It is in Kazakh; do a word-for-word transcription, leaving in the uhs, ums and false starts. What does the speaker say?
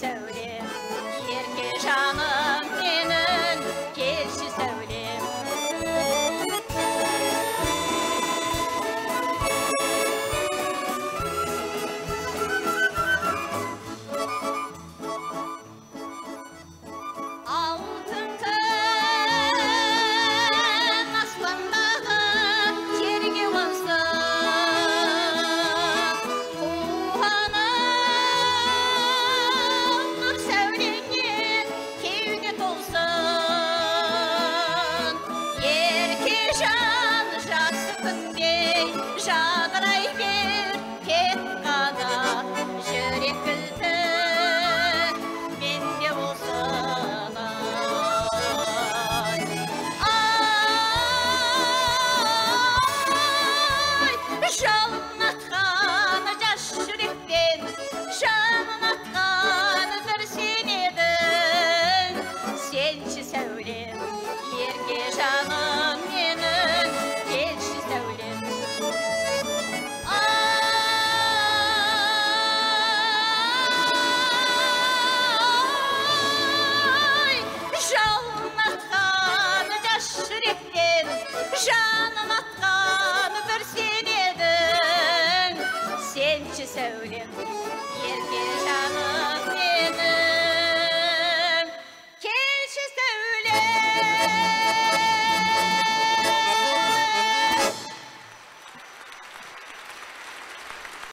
сәулем, ерке жаным менің, келші сәулем. Алтын күн аспандағы жерге қонсын, туғаным нұр сәулеңнен кеуде толсын. Ерке жан жақсы күндей жадырай бер, тек қана жүрек кілті менде болсын. Жалын атқан жас жүректен, жанын атқан бір сен едің. Сенші сәулем, ерке жаным менің, келші сәулем. Ай, жалын атқан жас жүректен, жанын атқан бір сен едің. Сенші сәулем,